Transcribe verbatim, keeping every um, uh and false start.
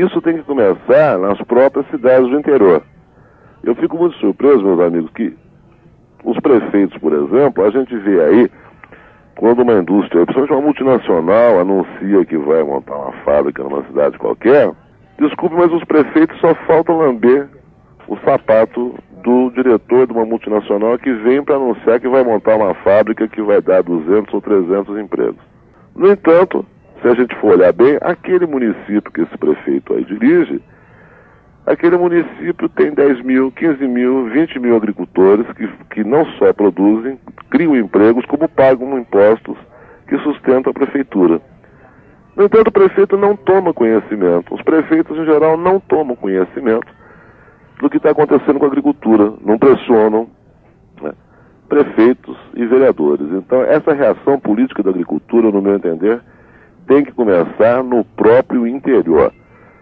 Isso tem que começar nas próprias cidades do interior. Eu fico muito surpreso, meus amigos, que os prefeitos, por exemplo, a gente vê aí, quando uma indústria, principalmente uma multinacional, anuncia que vai montar uma fábrica numa cidade qualquer, desculpe, mas os prefeitos só faltam lamber o sapato do diretor de uma multinacional que vem para anunciar que vai montar uma fábrica que vai dar duzentos ou trezentos empregos. No entanto, se a gente for olhar bem, aquele município que esse prefeito aí dirige, aquele município tem dez mil, quinze mil, vinte mil agricultores que, que não só produzem, criam empregos, como pagam impostos que sustentam a prefeitura. No entanto, o prefeito não toma conhecimento, os prefeitos em geral não tomam conhecimento do que está acontecendo com a agricultura, não pressionam, né, prefeitos e vereadores. Então, essa reação política da agricultura, no meu entender, tem que começar no próprio interior.